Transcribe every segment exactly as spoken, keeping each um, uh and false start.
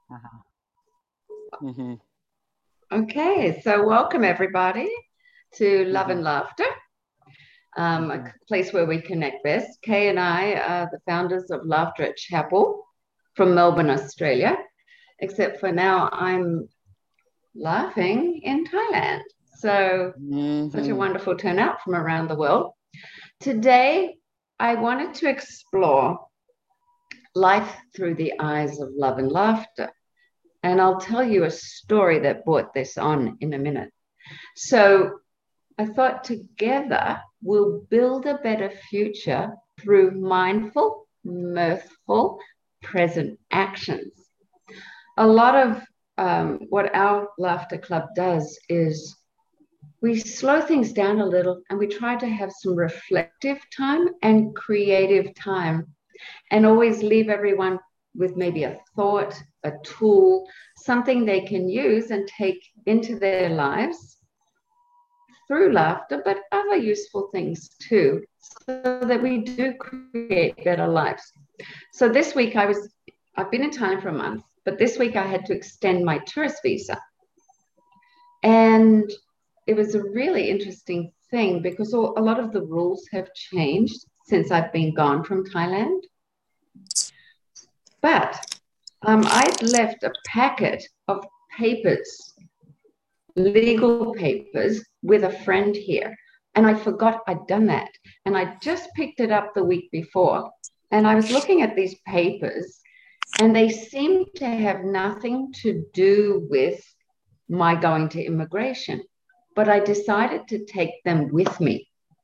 Uh-huh. Mm-hmm. Okay, so welcome everybody to Love Mm-hmm. and Laughter, um, a Mm-hmm. place where we connect best. Kay and I are the founders of Laughter at Chapel from Melbourne, Australia, except for now I'm laughing in Thailand. So, such a Mm-hmm. wonderful turnout from around the world. Today, I wanted to explore life through the eyes of love and laughter. And I'll tell you a story that brought this on in a minute. So, I thought together we'll build a better future through mindful, mirthful, present actions. A lot of um, what our laughter club does is we slow things down a little and we try to have some reflective time and creative time and always leave everyone with maybe a thought, a tool, something they can use and take into their lives through laughter, but other useful things too, so that we do create better lives. So this week I was, I've been in Thailand for a month, but this week I had to extend my tourist visa. And it was a really interesting thing because a lot of the rules have changed since I've been gone from Thailand. But um, I'd left a packet of papers, legal papers, with a friend here. And I forgot I'd done that. And I just picked it up the week before. And I was looking at these papers, and they seemed to have nothing to do with my going to immigration. But I decided to take them with me.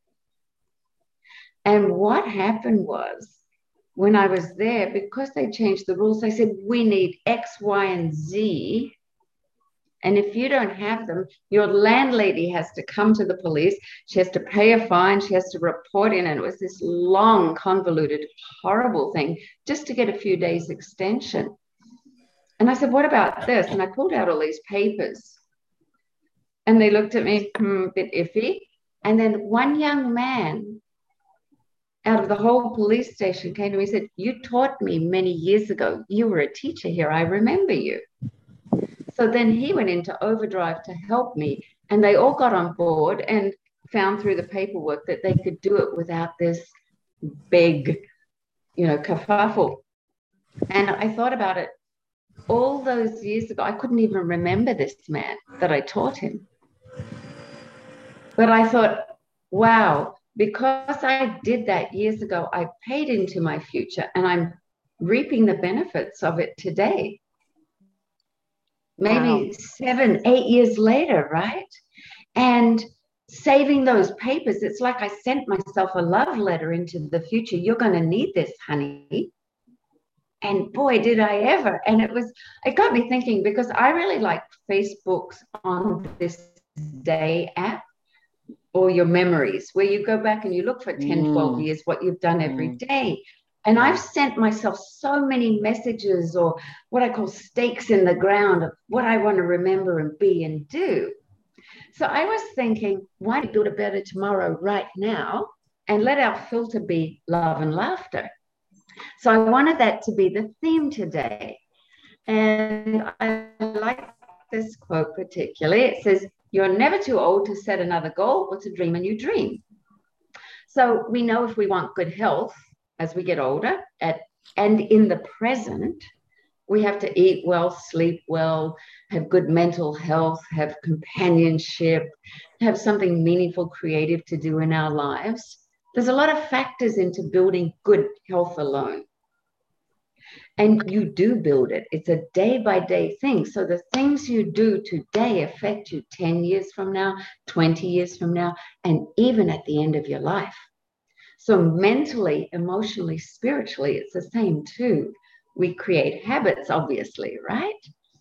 And what happened was, when I was there, because they changed the rules, they said, we need X, Y, and Z. And if you don't have them, your landlady has to come to the police. She has to pay a fine. She has to report in. And it was this long, convoluted, horrible thing just to get a few days extension. And I said, what about this? And I pulled out all these papers. And they looked at me, hmm, a bit iffy. And then one young man out of the whole police station came to me and said, you taught me many years ago. You were a teacher here. I remember you. So then he went into overdrive to help me, and they all got on board and found through the paperwork that they could do it without this big, you know, kerfuffle. And I thought about it all those years ago. I couldn't even remember this man that I taught him. But I thought, wow, because I did that years ago, I paid into my future and I'm reaping the benefits of it today. Wow. Maybe seven, eight years later, right? And saving those papers, it's like I sent myself a love letter into the future. You're going to need this, honey. And boy, did I ever. And it was, it got me thinking because I really like Facebook's On This Day app or your memories, where you go back and you look for ten, twelve Mm, years, what you've done every mm, day. And I've yeah. sent myself so many messages or what I call stakes in the ground of what I want to remember and be and do. So I was thinking, why not build a better tomorrow right now and let our filter be love and laughter? So I wanted that to be the theme today. And I like this quote particularly. It says, you're never too old to set another goal or to dream a new dream. So we know if we want good health as we get older at, and in the present, we have to eat well, sleep well, have good mental health, have companionship, have something meaningful, creative to do in our lives. There's a lot of factors into building good health alone. And you do build it. It's a day by day thing. So the things you do today affect you ten years from now, twenty years from now, and even at the end of your life. So mentally, emotionally, spiritually, it's the same too. We create habits, obviously, right?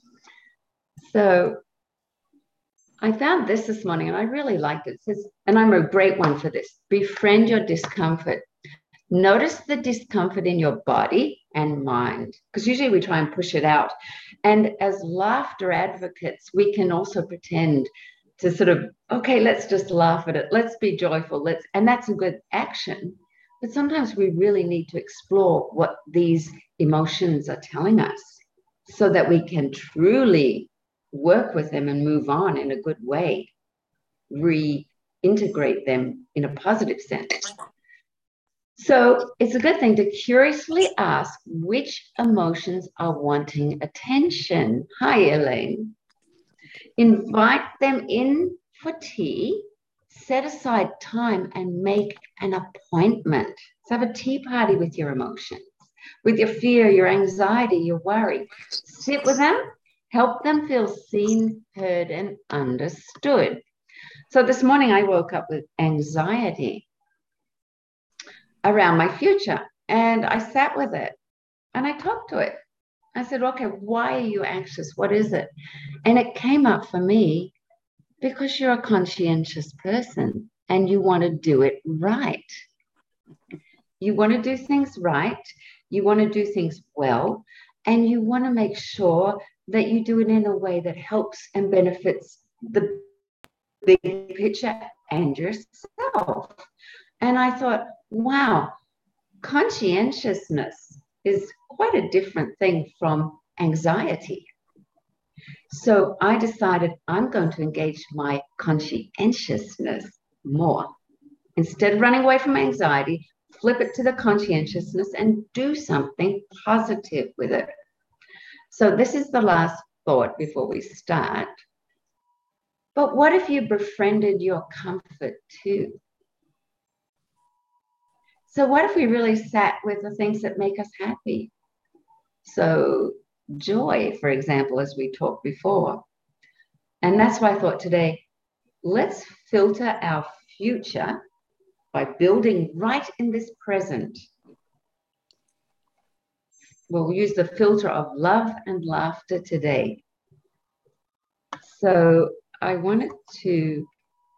So I found this this morning and I really liked it. It says, and I'm a great one for this, befriend your discomfort. Notice the discomfort in your body and mind, because usually we try and push it out. And as laughter advocates, we can also pretend to sort of, okay, let's just laugh at it. Let's be joyful. Let's, and that's a good action. But sometimes we really need to explore what these emotions are telling us. so that we can truly work with them and move on in a good way, reintegrate them in a positive sense. So it's a good thing to curiously ask which emotions are wanting attention. Hi, Elaine. Invite them in for tea, set aside time and make an appointment. So have a tea party with your emotions, with your fear, your anxiety, your worry. Sit with them, help them feel seen, heard, and understood. So this morning I woke up with anxiety around my future, and I sat with it and I talked to it. I said, okay, why are you anxious? What is it? And it came up for me because you're a conscientious person and you want to do it right. You want to do things right. You want to do things well. And you want to make sure that you do it in a way that helps and benefits the big picture and yourself. And I thought, wow, conscientiousness is quite a different thing from anxiety. So I decided I'm going to engage my conscientiousness more. Instead of running away from anxiety, flip it to the conscientiousness and do something positive with it. So this is the last thought before we start. But what if you befriended your comfort too? So what if we really sat with the things that make us happy? So joy, for example, as we talked before. And that's why I thought today, let's filter our future by building right in this present. We'll use the filter of love and laughter today. So I wanted to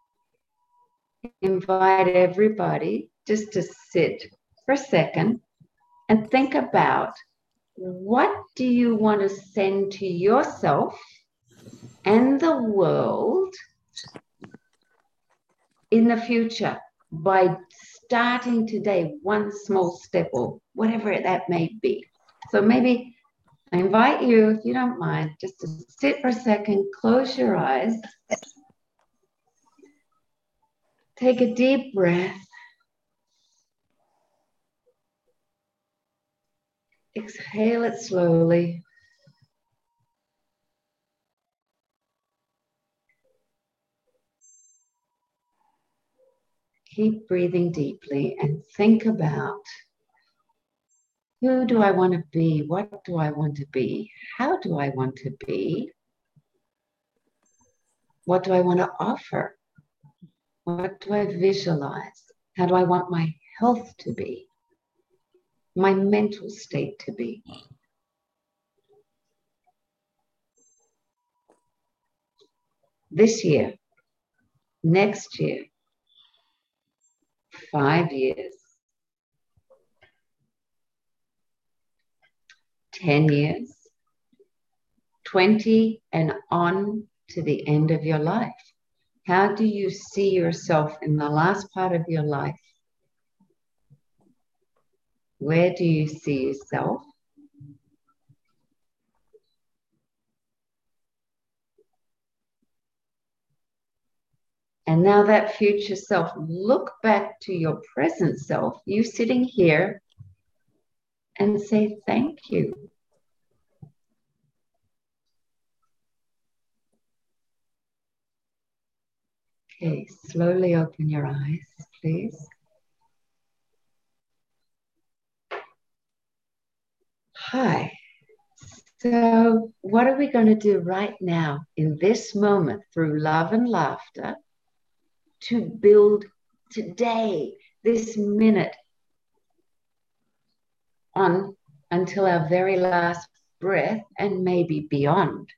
invite everybody just to sit for a second and think about, what do you want to send to yourself and the world in the future by starting today, one small step or whatever that may be? So maybe I invite you, if you don't mind, just to sit for a second, close your eyes, take a deep breath, exhale it slowly. Keep breathing deeply and think about, who do I want to be? What do I want to be? How do I want to be? What do I want to offer? What do I visualize? How do I want my health to be? My mental state to be? This year, next year, five years, ten years, twenty, and on to the end of your life. How do you see yourself in the last part of your life? Where do you see yourself? And now that future self, look back to your present self, you sitting here, and say thank you. Okay, slowly open your eyes, please. Hi. So what are we going to do right now in this moment through love and laughter to build today, this minute, on until our very last breath and maybe beyond?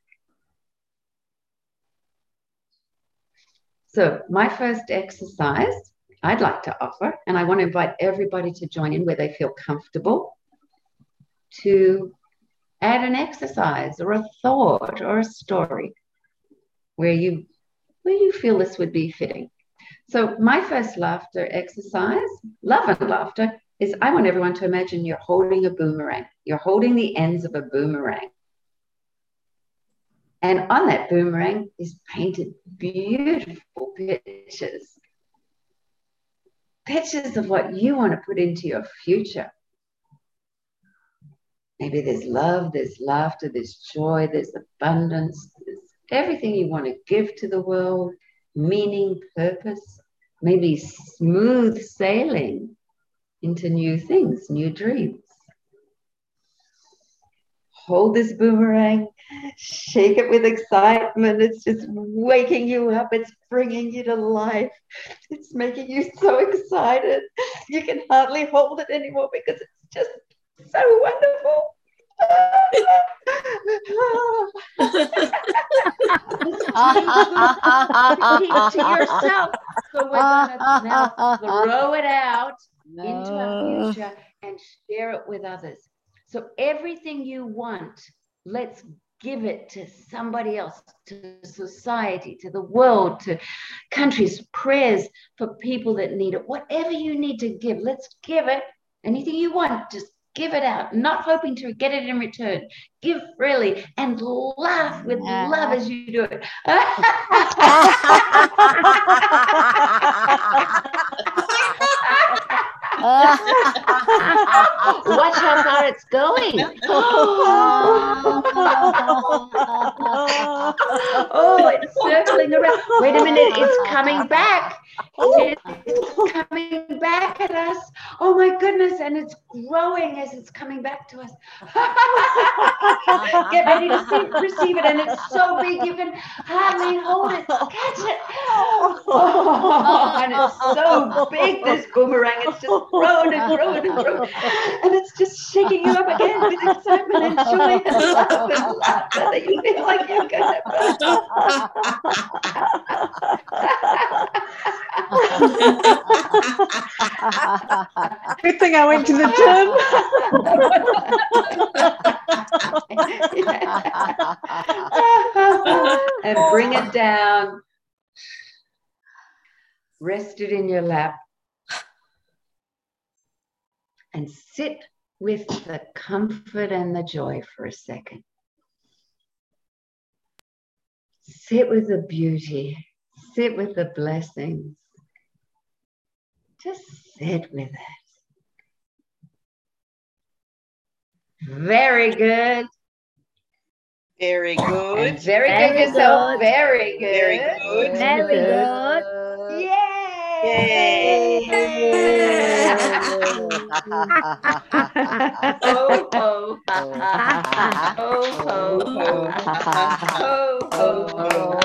So my first exercise I'd like to offer, and I want to invite everybody to join in where they feel comfortable, to add an exercise or a thought or a story where you where you feel this would be fitting. So my first laughter exercise, love and laughter, is I want everyone to imagine you're holding a boomerang. You're holding the ends of a boomerang. And on that boomerang is painted beautiful pictures. Pictures of what you want to put into your future. Maybe there's love, there's laughter, there's joy, there's abundance, there's everything you want to give to the world, meaning, purpose, maybe smooth sailing into new things, new dreams. Hold this boomerang, shake it with excitement. It's just waking you up. It's bringing you to life. It's making you so excited. You can hardly hold it anymore because it's just so wonderful. Keep it to yourself. So we're going to now throw it out into our future and share it with others. So everything you want, let's give it to somebody else, to society, to the world, to countries, prayers for people that need it. Whatever you need to give, let's give it. Anything you want, just give it out, not hoping to get it in return. Give freely and laugh with love as you do it. Watch how far it's going. Oh, it's circling around. Wait a minute, it's coming back. It's coming back at us. Oh my goodness, and it's growing as it's coming back to us. Get ready to see, receive it, and it's so big you can hardly hold it. Catch it. Oh, and it's so big, this boomerang. It's just growing and growing and growing. And it's just shaking you up again with excitement and joy and love and laughter that you feel like you're going to burst. Good thing I went to the gym. And bring it down. Rest it in your lap. And sit with the comfort and the joy for a second. Sit with the beauty. Sit with the blessings. Just sit with it. Very good. Very good. And very, Very good yourself. good. Very good. Very good. Very good. Yay! Yay! Ho, ho, ho, ho, ho, ho,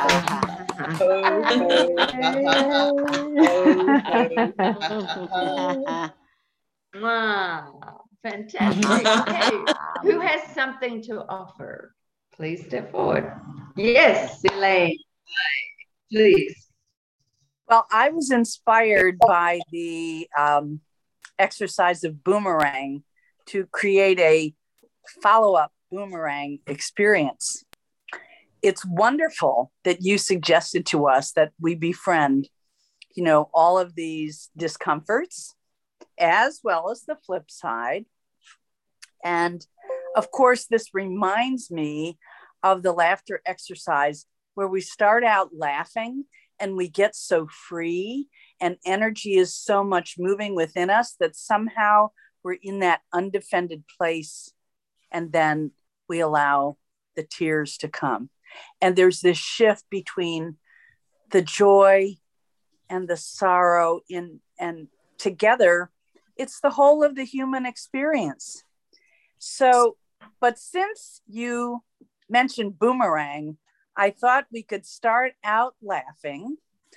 Wow, fantastic. Okay, who has something to offer? Please step forward. Yes, Elaine, please. Well, I was inspired by the um, exercise of boomerang to create a follow-up boomerang experience. It's wonderful that you suggested to us that we befriend, you know, all of these discomforts as well as the flip side. And of course, this reminds me of the laughter exercise where we start out laughing and we get so free and energy is so much moving within us that somehow we're in that undefended place and then we allow the tears to come. And there's this shift between the joy and the sorrow in, and together, it's the whole of the human experience. So, but since you mentioned boomerang, I thought we could start out laughing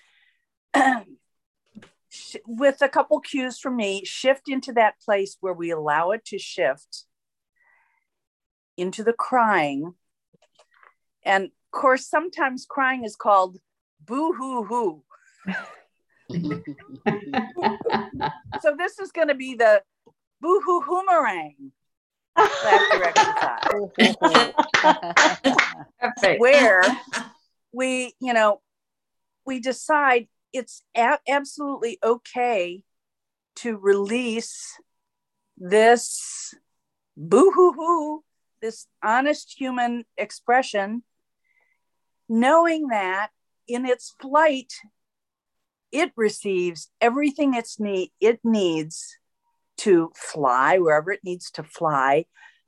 with a couple cues from me, shift into that place where we allow it to shift into the crying. And of course, sometimes crying is called boo-hoo-hoo. So this is going to be the boo-hoo-hoomerang laughter exercise, where we, you know, we decide it's a- absolutely okay to release this boo-hoo-hoo, this honest human expression knowing that in its flight, it receives everything it's need, it needs to fly wherever it needs to fly,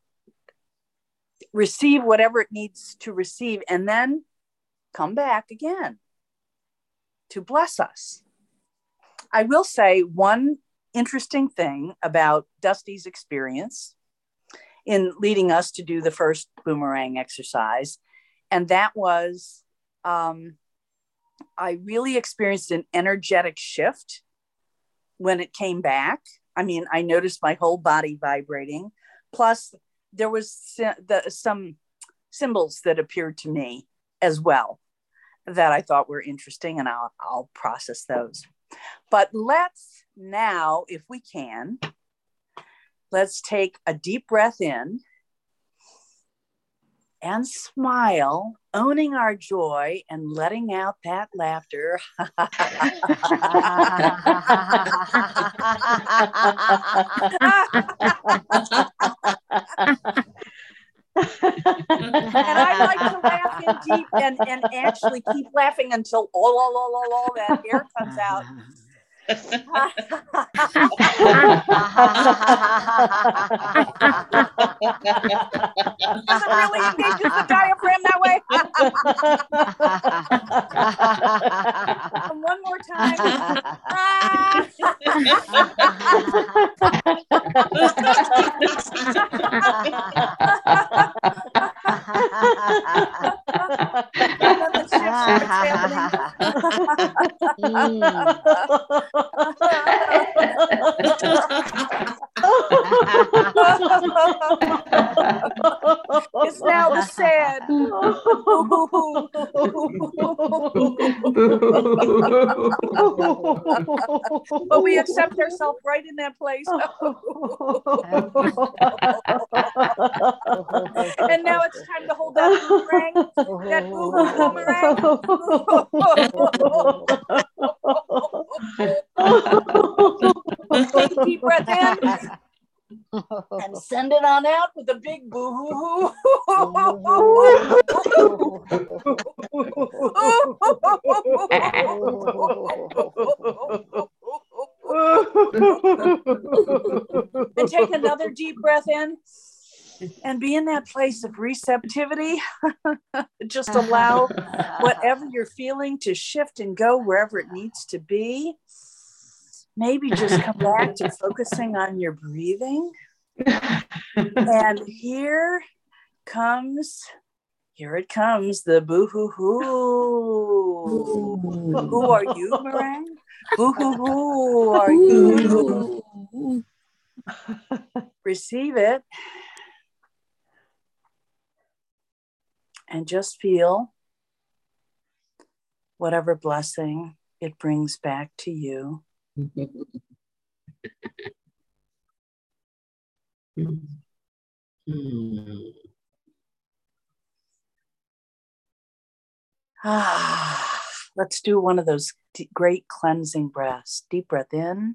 receive whatever it needs to receive, and then come back again to bless us. I will say one interesting thing about Dusty's experience in leading us to do the first boomerang exercise, and that was um, I really experienced an energetic shift when it came back. I mean, I noticed my whole body vibrating. Plus, there was the, some symbols that appeared to me as well that I thought were interesting, and I'll, I'll process those. But let's now, if we can, let's take a deep breath in and smile, owning our joy and letting out that laughter. And I like to laugh in deep and, and actually keep laughing until all, all, all, all, all that air comes out. Does it really engages the diaphragm that way? And one more time. And then the shift starts happening. It's now the sad. But we accept ourselves right in that place. And now it's time to hold that boomerang, that boo-hoo boomerang. Take a deep breath in and send it on out with a big boo-hoo. And take another deep breath in and be in that place of receptivity. Just allow whatever you're feeling to shift and go wherever it needs to be. Maybe just come back to focusing on your breathing. And here comes, here it comes, the boo-hoo-hoo. Who are you, Meringue? Boo-hoo-hoo are you? Receive it. And just feel whatever blessing it brings back to you. Ah, let's do one of those deep, great cleansing breaths. Deep breath in.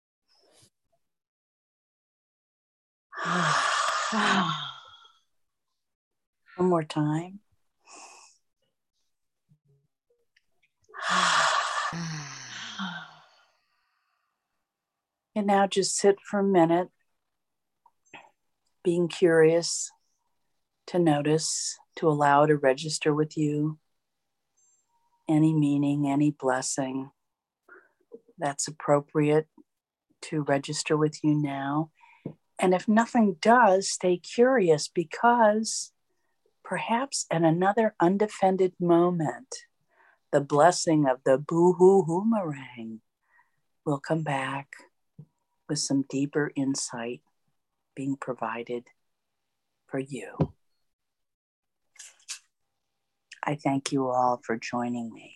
One more time. And now just sit for a minute, being curious to notice, to allow to register with you any meaning, any blessing that's appropriate to register with you now. And if nothing does, stay curious, because perhaps at another undefended moment, the blessing of the boo-hoo-hoo-meringue will come back with some deeper insight being provided for you. I thank you all for joining me.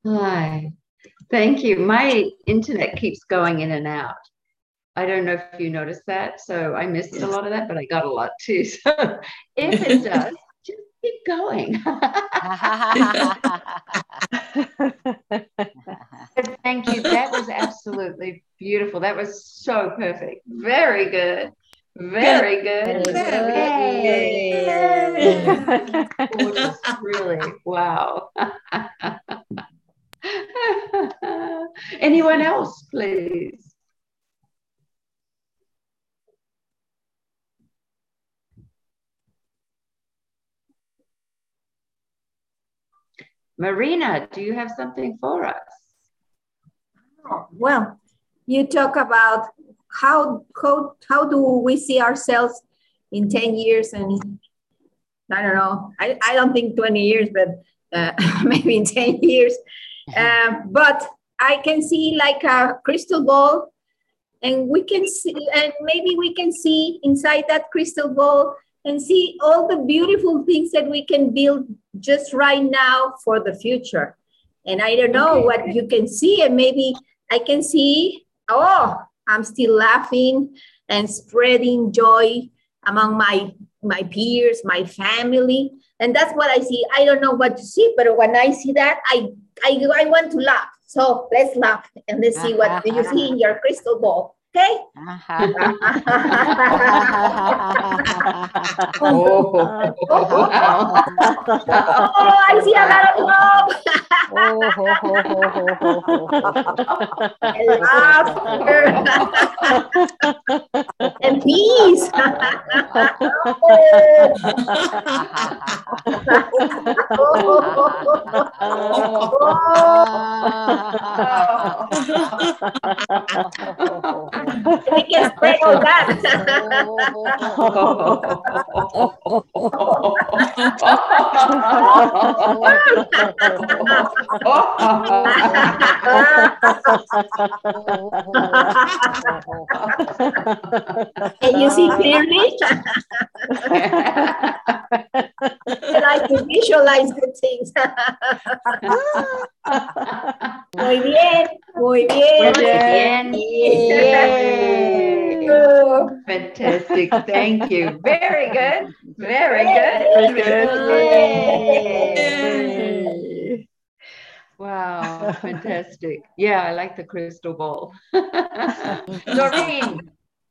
Hi. Thank you. My internet keeps going in and out. I don't know if you noticed that. So I missed a lot of that, but I got a lot too. So if it does, just keep going. Thank you. That was absolutely beautiful. That was so perfect. Very good. Very good. Gorgeous. Really. Wow. Anyone else, please? Marina, do you have something for us? Oh, well, you talk about how, how, how do we see ourselves in ten years, and I don't know, I, I don't think twenty years, but uh, maybe in ten years. Uh, but I can see like a crystal ball, and we can see, and maybe we can see inside that crystal ball and see all the beautiful things that we can build just right now for the future. And I don't know Okay. what you can see, and maybe I can see, oh, I'm still laughing and spreading joy among my, my peers, my family. And that's what I see. I don't know what to see, but when I see that, I, I, I want to laugh. So let's laugh and let's see what you see in your crystal ball. Okay? Oh, Oh, I see a lot of love. And laughter. And peace. We can spread all that. Can you see clearly? I like to visualize good things. Muy bien, muy bien. Muy bien. Oh, Fantastic. Thank you. Very good. Very Very good. good. Wow, fantastic. Yeah, I like the crystal ball. Doreen.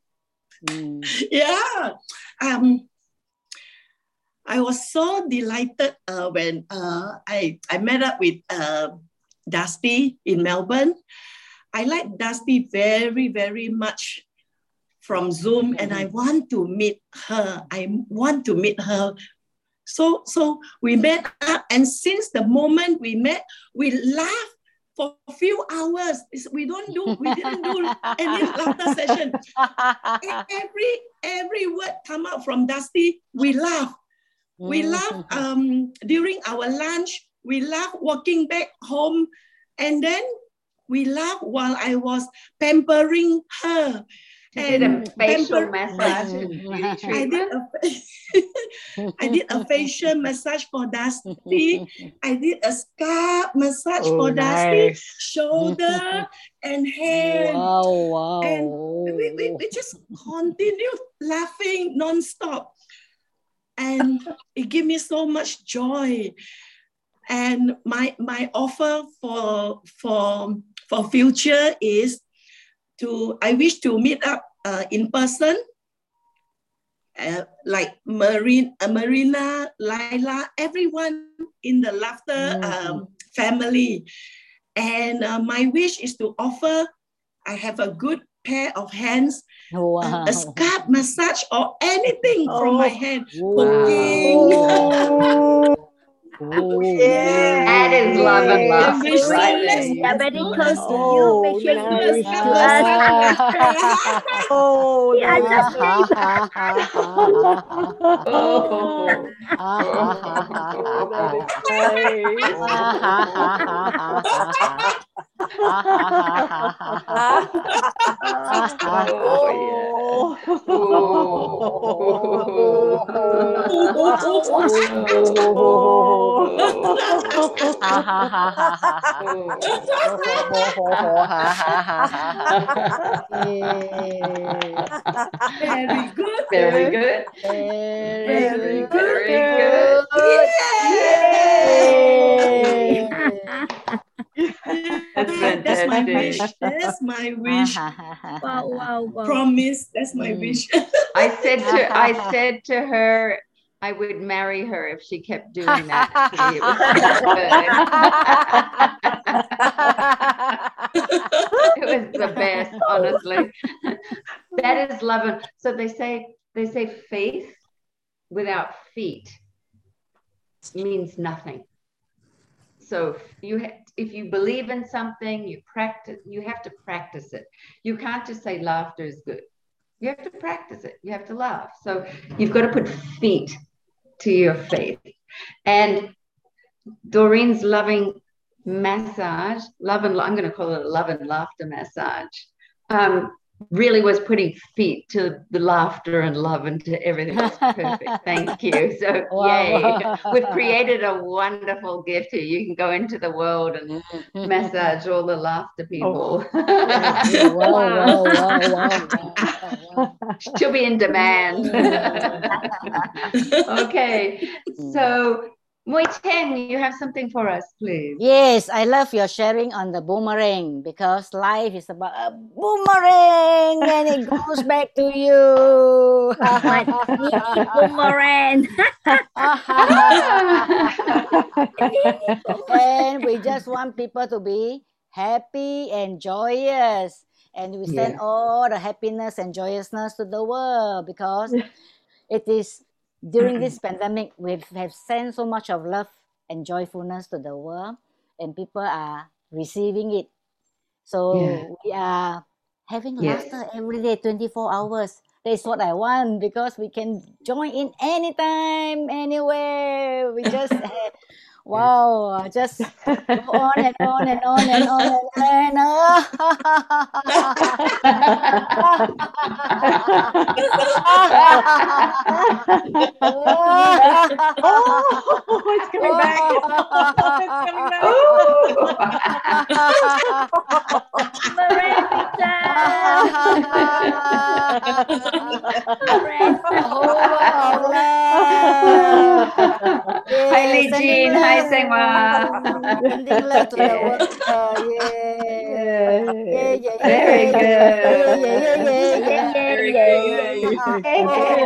Yeah. Um, I was so delighted uh, when uh, I, I met up with uh, Dusty in Melbourne. I like Dusty very, very much from Zoom, and I want to meet her. I want to meet her. So, so we met up, and since the moment we met, we laughed for a few hours. We don't do, we didn't do any laughter session. Every every word come out from Dusty, we laugh. We laugh um, during our lunch. We laugh walking back home, and then we laugh while I was pampering her. You did a And facial pamper- massage and beauty I did treatment. a I did a facial massage for Dusty. I did a scalp massage Oh, for Dusty, nice. shoulder and hand. Wow, wow. And we, we, we just continued laughing nonstop. And it gave me so much joy. And my my offer for for for future is to I wish to meet up uh, in person, uh, like Marine, uh, Marina, Laila, everyone in the laughter um, family. And uh, my wish is to offer. I have a good pair of hands, Wow. a, a scalp massage or anything from my hand. Wow. Oh, Yeah. That is love and love Wish so right there. let's- You Yeah, just- very close to Oh, you. Make sure nice. you Let's to have a us. scalp Oh, Yeah, nice. just kidding. Oh. That is nice. Oh, Oh. Ha ha ha ha ha ha. Oh. Ho ho ho ho ha ha ha ha ha. Very good. Very good. Very Very good. good. Very good. Yay! That's That's my wish. fantastic. That's my wish. Wow, wow, wow. Promise. That's my Mm. wish. I said to I said to her I would marry her if she kept doing that. See, it was so good. It was the best, honestly. That is love. And so they say they say faith without feet means nothing. So you ha- if you believe in something, you practice. You have to practice it. You can't just say laughter is good. You have to practice it. You have to laugh. So you've got to put feet to your faith. And Doreen's loving massage, love and I'm going to call it a love and laughter massage, um, really was putting feet to the laughter and love and to everything. It was perfect. Thank you. So Wow. yay. We've created a wonderful gift here. You can go into the world and massage all the laughter people. Wow, wow, wow, wow, wow, wow. She'll be in demand. Okay. So Mui Chen, you have something for us, please. Yes, I love your sharing on the boomerang because life is about a boomerang and it goes back to you. Boomerang. And we just want people to be happy and joyous. And we send Yes. all the happiness and joyousness to the world because it is during this pandemic we have sent so much of love and joyfulness to the world, and people are receiving it. So Yeah. we are having Yes. laughter every day, twenty-four hours. That's what I want because we can join in anytime, anywhere. We just have, wow, just go on and on and on and on and on. Oh, it's coming back. It's coming back. Boomerang Hi, Li Jin. Hi, Sengwa. Sending love to the world. Yeah. Yeah, yeah, yeah, Very yeah, good. yeah, yeah, yeah, yeah, yeah. Very good.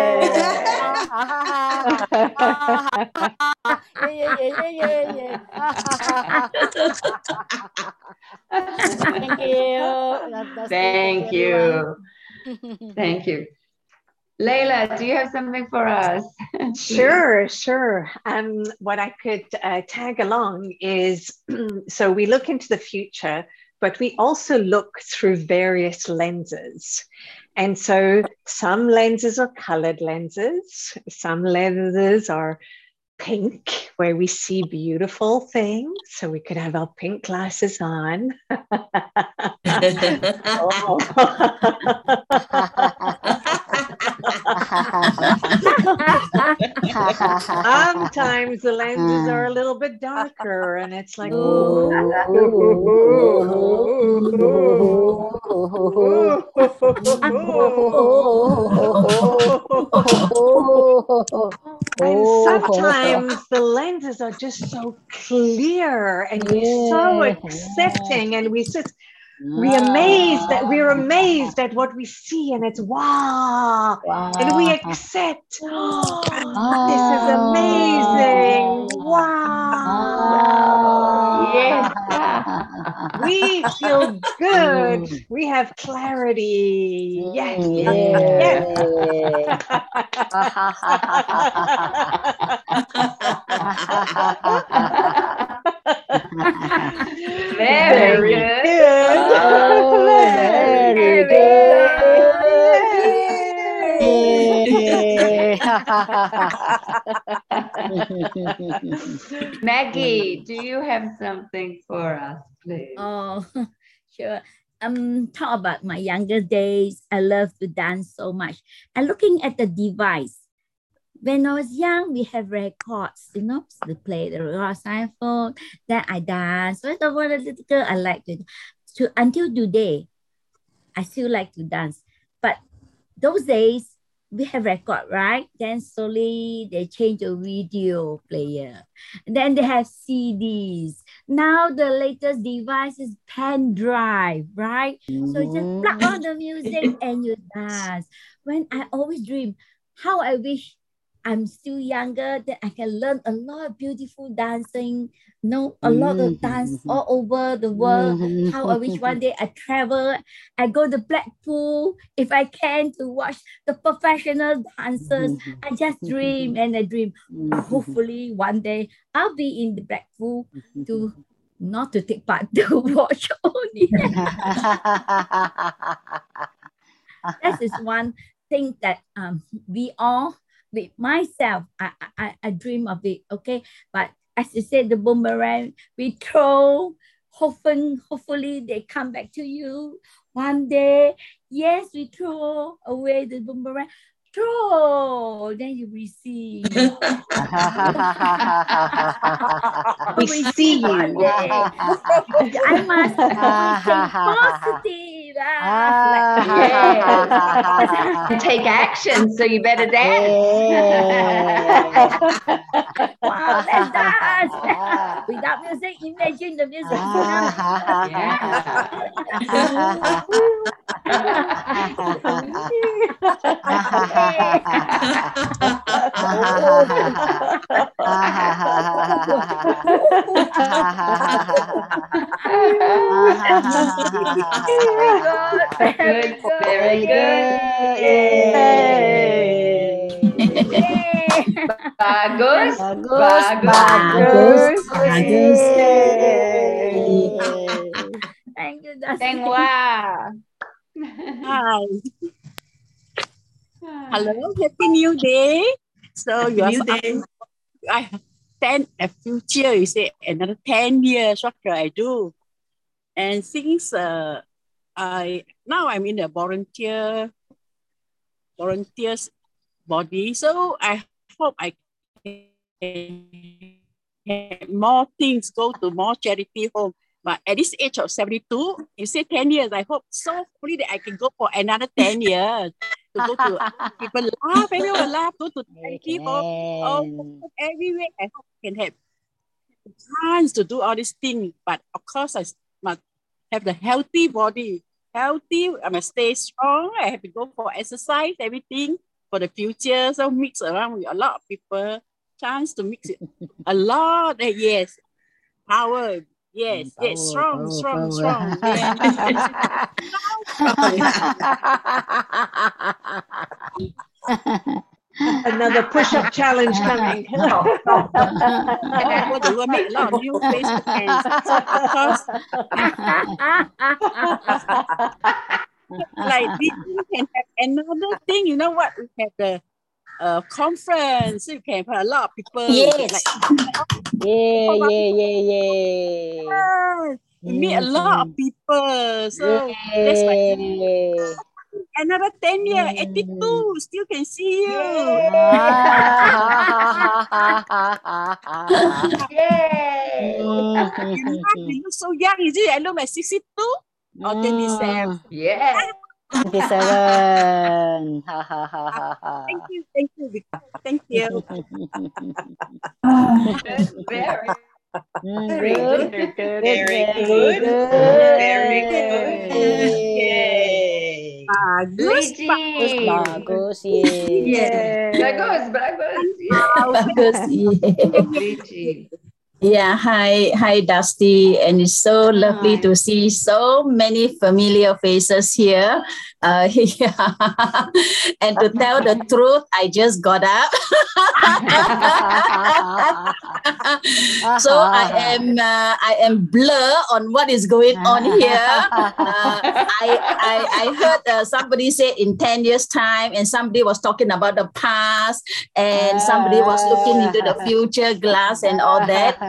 Thank you. That- that's Thank it, everyone. you. Thank you. Layla, do you have something for us? Sure, sure. Um, what I could uh, tag along is so we look into the future, but we also look through various lenses. And so some lenses are colored lenses, some lenses are pink, where we see beautiful things. So we could have our pink glasses on. Oh. Sometimes the lenses are a little bit darker and it's like, ooh. And sometimes the lenses are just so clear and we're so accepting and we just we amazed that we're amazed at what we see and it's wow, and we accept, oh, this is amazing, wow, Yes. we feel good, we have clarity, yes, yes, Very good. Oh, very good. Maggie, do you have something for us, please? Oh, sure. Um, talk about my younger days. I love to dance so much. And looking at the device, when I was young, we have records, you know, to play the rock xylophone. Then I dance. When I was a little girl, I like to, to until today, I still like to dance. But those days, we have record, right? Then slowly they change the video player. Then they have C Ds. Now the latest device is pen drive, right? So you just plug on the music and you dance. When I always dream, how I wish I'm still younger, that I can learn a lot of beautiful dancing, you know, a lot of dance all over the world. How I wish one day I travel, I go to Blackpool, if I can, to watch the professional dancers. I just dream and I dream. Hopefully one day I'll be in the Blackpool to not to take part, to watch only. That is one thing that um we all, with myself, I, I I dream of it. Okay, but as you said, the boomerang we throw, hoping hopefully they come back to you one day. Yes, we throw away the boomerang. Throw, then you receive. We see you. One day. I must always think positive. Ah, like, Yeah. And take action, so you better dance. wow, let's dance. Without music, imagine the music. Very good. Very good. Yay. Bagus. Bagus, Bagus. bagus. Thank you, Dusty. Thank wow. Hi. Hello, Happy New Day. So you New are Day. I ten a future, you say another ten years, what can I do? And since uh, I now I'm in a volunteer volunteers body, so I hope I can have more things, go to more charity home. But at this age of seventy-two, you say ten years, I hope so hopefully that I can go for another ten years. To go to people laugh, everyone laugh, go to charity home, oh, everywhere. I hope I can have chance to do all these things. But of course, I must have the healthy body. Healthy, I must stay strong. I have to go for exercise, everything for the future. So mix around with a lot of people. Chance to mix it a lot. Yes, power. Yes, Power, yes, strong, power, strong, power. strong. Another push-up challenge coming. What the world make a lot of new Facebook and of course, like this, we can have another thing. You know what? We have the uh, conference. You can have a lot of people. Yes. Like, Yeah, yeah, yeah, yeah. we meet a lot of people. So that's like another ten years, eighty-two, still can see you. Yay! You look, you look so young, is it? I look like sixty-two or twenty-seven. Yeah. twenty-seven. Ha, ha, ha, ha, ha. Thank you, thank you, Victor. Thank you. Very, Very good. good. Very good. Very good. Yay. Bagus, Luigi. Bagus, yeah. Bagus, bagus. Yeah. Bagus, yeah. Luigi. Yeah, hi, hi, Dusty, and it's so lovely Hi. to see so many familiar faces here. Uh, yeah. And to tell the truth, I just got up, so I am uh, I am blur on what is going on here. Uh, I, I I heard uh, somebody say in ten years time, and somebody was talking about the past, and somebody was looking into the future glass and all that.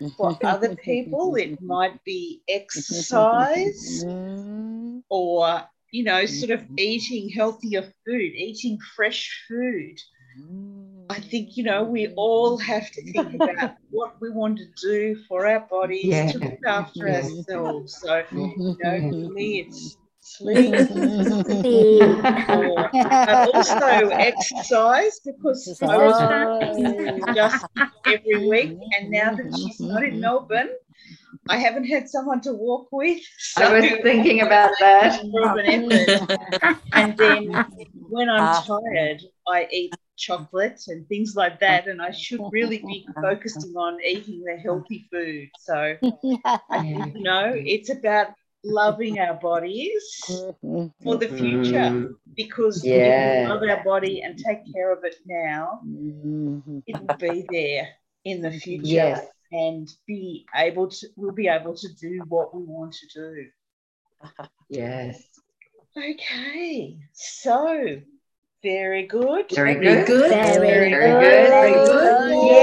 For other people, it might be exercise or, you know, sort of eating healthier food, eating fresh food. I think, you know, we all have to think about what we want to do for our bodies, Yeah. to look after Yeah. ourselves. So, you know, Yeah. for me, it's sleep, Sleep. or, but also exercise, because Hope's Exercise. just every week. And now that she's not in Melbourne, I haven't had someone to walk with. So I was thinking about that. more of an effort. And then when I'm Ah. tired, I eat chocolate and things like that, and I should really be focusing on eating the healthy food. So I think, you know, it's about loving our bodies for the future, Mm. because Yeah. if we love our body and take care of it now, it will be there in the future. Yes. And be able to, we'll be able to do what we want to do. Yes. Okay, so very good. Very Very good. good. Very, Very good. good. Very good.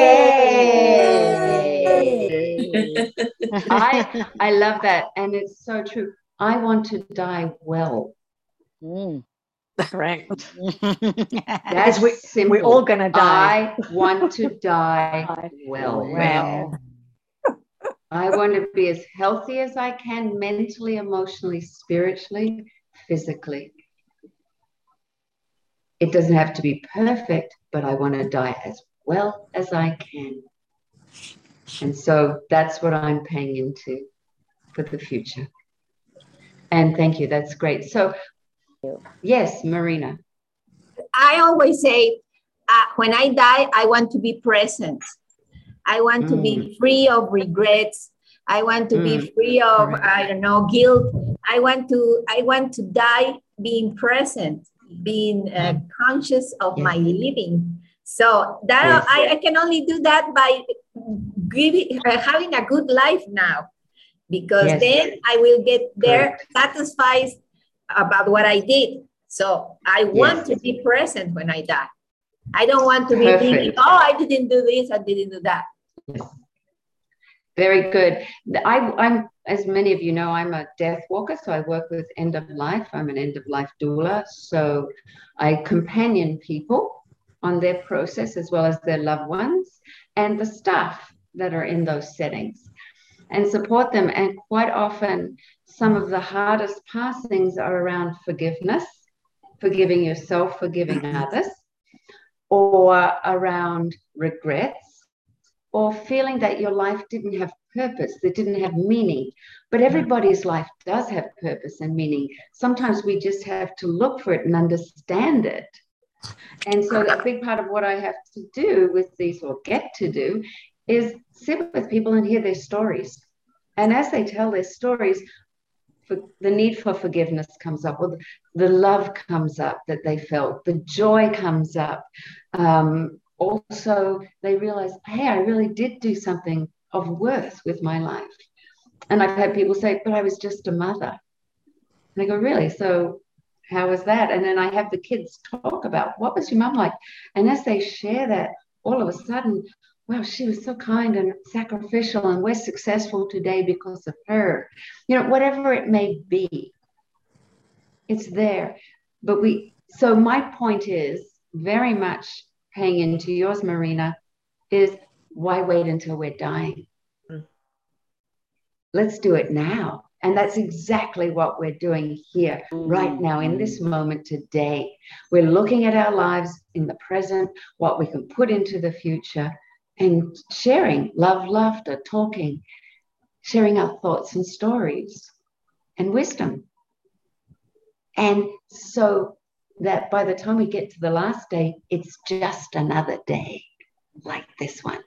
Yay! I I love that, and it's so true. I want to die well. Mm. Correct. That's we, simple. we're all gonna die. I want to die well. Well. I want to be as healthy as I can, mentally, emotionally, spiritually, physically. It doesn't have to be perfect, but I want to die as well as I can. And so that's what I'm paying into for the future. And thank you. That's great. So, yes, Marina. I always say, uh, when I die, I want to be present. I want to be free of regrets. I want to be Mm. free of, Correct. I don't know, guilt. I want to, I want to die being present, being uh, conscious of Yes. my living. So that Yes. I, I can only do that by giving, uh, having a good life now, because Yes. then I will get there Correct. satisfied about what I did. So I want Yes. to be present when I die. I don't want to be Perfect. thinking, oh, I didn't do this, I didn't do that. Yes. Very good. I, I'm, as many of you know, I'm a death walker, so I work with end of life. I'm an end of life doula. So I companion people on their process as well as their loved ones and the staff that are in those settings, and support them. And quite often, some of the hardest passings are around forgiveness, forgiving yourself, forgiving others, or around regrets, or feeling that your life didn't have purpose, that didn't have meaning. But everybody's life does have purpose and meaning. Sometimes we just have to look for it and understand it. And so a big part of what I have to do with these, or get to do, is sit with people and hear their stories. And as they tell their stories, for the need for forgiveness comes up, or the love comes up that they felt, the joy comes up. Um, also, they realize, hey, I really did do something of worth with my life. And I've had people say, but I was just a mother. And I go, really? So how was that? And then I have the kids talk about, what was your mom like? And as they share that, all of a sudden, wow, she was so kind and sacrificial, and we're successful today because of her. You know, whatever it may be, it's there. But we, so my point is very much paying into yours, Marina, is why wait until we're dying? Mm. Let's do it now. And that's exactly what we're doing here, right now, in this moment today. We're looking at our lives in the present, what we can put into the future, and sharing love, laughter, talking, sharing our thoughts and stories and wisdom. And so that by the time we get to the last day, it's just another day like this one.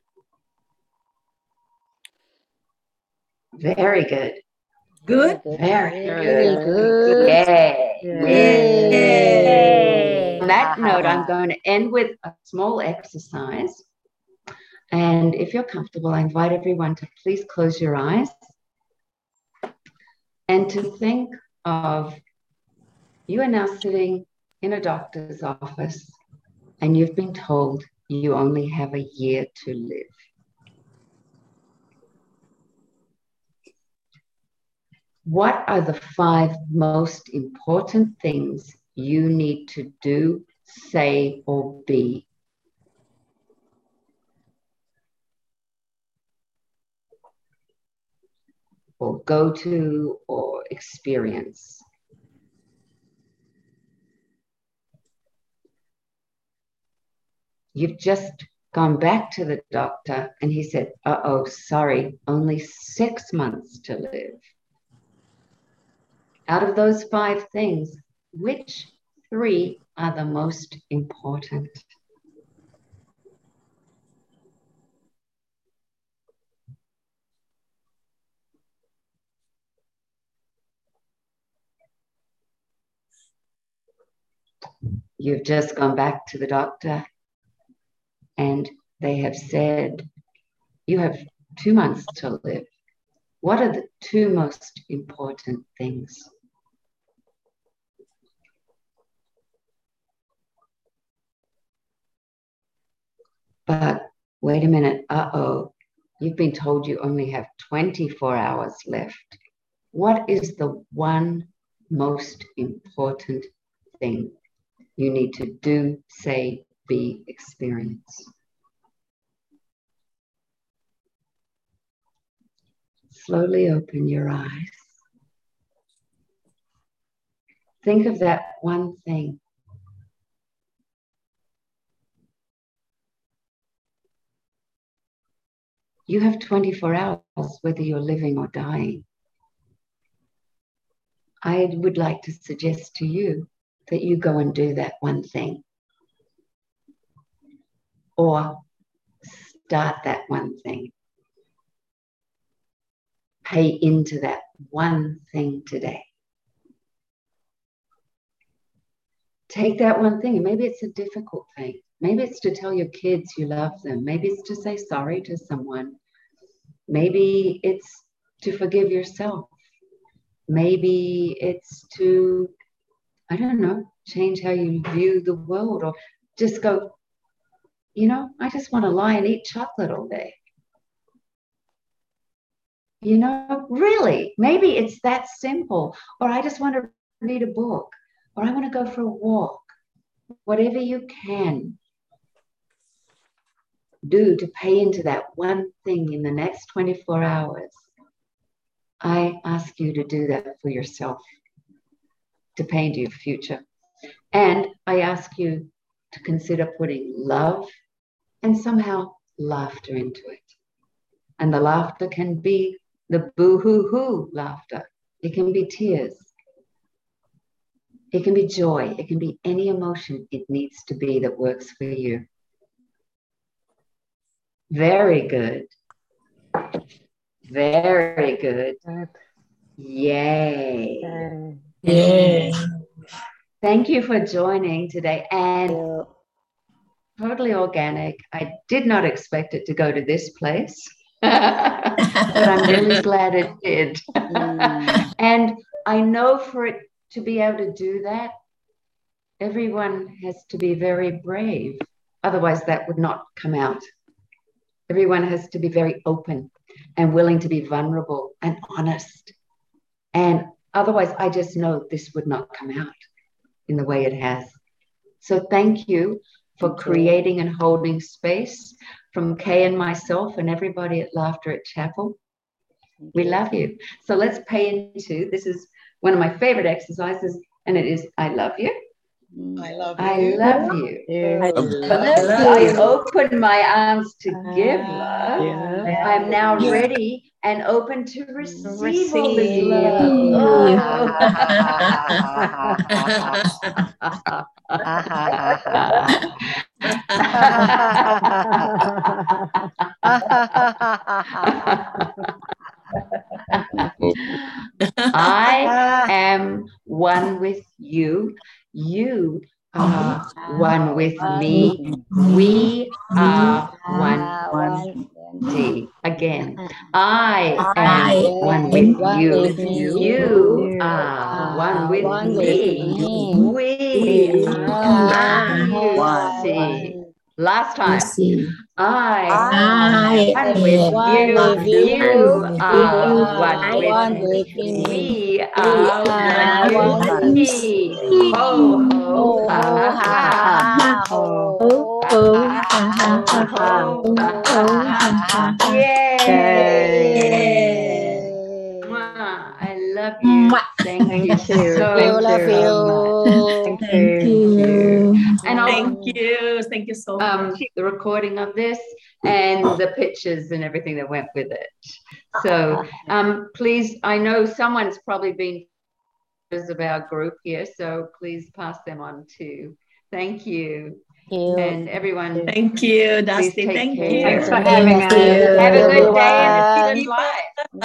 Very good. Good. Very Very good. good. Yay. Yay. Yay. On that Ha, ha, note, ha. I'm going to end with a small exercise. And if you're comfortable, I invite everyone to please close your eyes and to think of, you are now sitting in a doctor's office and you've been told you only have a year to live. what are the five most important things you need to do, say, or be? Or go to, or experience? You've just gone back to the doctor and he said, uh-oh, sorry, only six months to live. Out of those five things, which three are the most important? You've just gone back to the doctor and they have said, you have two months to live. What are the two most important things? But wait a minute, uh-oh, you've been told you only have twenty-four hours left. What is the one most important thing you need to do, say, be, experience? Slowly open your eyes. Think of that one thing. You have twenty-four hours, whether you're living or dying. I would like to suggest to you that you go and do that one thing. Or start that one thing. Pay into that one thing today. Take that one thing, and maybe it's a difficult thing. Maybe it's to tell your kids you love them. Maybe it's to say sorry to someone. Maybe it's to forgive yourself. Maybe it's to, I don't know, change how you view the world, or just go, you know, I just want to lie and eat chocolate all day. You know, really, maybe it's that simple. Or I just want to read a book, or I want to go for a walk. Whatever you can do to pay into that one thing in the next twenty-four hours, I ask you to do that for yourself, to pay into your future. And I ask you to consider putting love and somehow laughter into it. And the laughter can be the boo-hoo-hoo laughter. It can be tears. It can be joy. It can be any emotion it needs to be that works for you. Very good. Very good. Yay. Yay. Thank you for joining today. And totally organic. I did not expect it to go to this place, but I'm really glad it did. And I know for it to be able to do that, everyone has to be very brave. Otherwise, that would not come out. Everyone has to be very open and willing to be vulnerable and honest. And otherwise, I just know this would not come out in the way it has. So thank you for creating and holding space from Kay and myself and everybody at Laughter at Chapel. We love you. So let's pay into, this is one of my favorite exercises, and it is I love you. I love you. I love you. I I open my arms to give love. Yeah. I'm now Yeah. ready and open to receive, Receive. all this love. I am one with you. You are one with me. We are one. D. Again. I am one with you. You are one with me. We are one. Last time. You see. I I am am with one you. with You you. are you one are with one me. with me. We We are are one one with with me. me. Ho, ho, Ho, ha, ho, ha, ha, ha. ha, Ho, ho, Oh, ha, ha, ha, ha, ha, ho, ha. ho, ho, ha, Oh, ha, oh, ha, ha, ha. ha, ha. ha. Yay! Yay. Mwah. I love you. Mwah. Thank Thank you you. so, You love Thank you. so much. you. Thank Thank you. Thank you. you. And I'll Thank you. Thank you so um much. the recording of this and the pictures and everything that went with it. So um please, I know someone's probably been of our group here, so please pass them on too. Thank you. You. And everyone, Thank you, please Dusty. take Thank care. you. Thanks for Thank you, having Dusty. us. Have a Thank you, good day and a everyone. good life.